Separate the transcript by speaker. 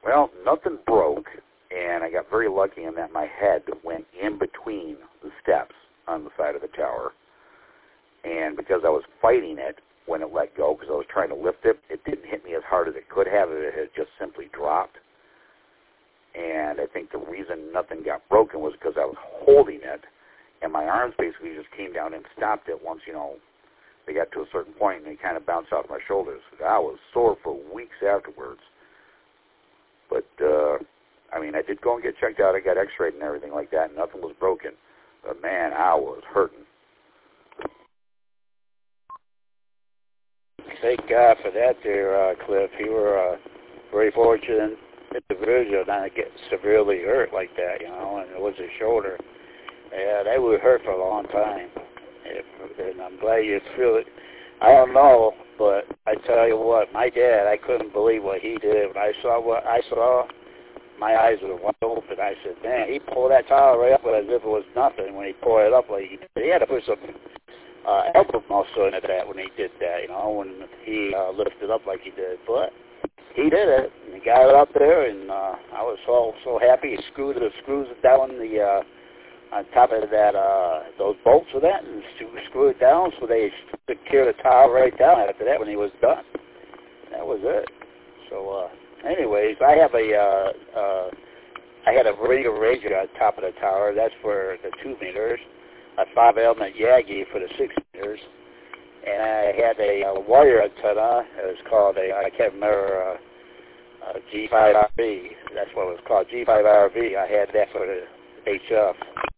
Speaker 1: Well, nothing broke, and I got very lucky in that my head went in between the steps on the side of the tower. And because I was fighting it when it let go, because I was trying to lift it, it didn't hit me as hard as it could have. It had just simply dropped. And I think the reason nothing got broken was because I was holding it, and my arms basically just came down and stopped it once, they got to a certain point, and they kind of bounced off my shoulders. I was sore for weeks afterwards. But, I did go and get checked out. I got x-rayed and everything like that, and nothing was broken. But, man, I was hurting.
Speaker 2: Thank God for that there, Cliff. You were a very fortunate individual not to get severely hurt like that, and it was his shoulder. Yeah, that would hurt for a long time. And I'm glad you feel it. I don't know, but I tell you what, my dad, I couldn't believe what he did. When I saw what I saw, my eyes were wide open. I said, man, he pulled that towel right up as if it was nothing when he pulled it up like he did. He had to put some elbow muscle into that when he did that, when he lifted up like he did. But he did it, and he got it up there, and I was so happy. He screwed the screws down the on top of that those bolts of that, and screwed it down so they secured the towel right down after that when he was done. That was it. So, anyways, I have I had a Ranger on top of the tower. That's for the 2 meters. A 5-element Yagi for the 6 meters. And I had a wire antenna. It was called I can't remember, G5RV. That's what it was called, G5RV. I had that for the HF.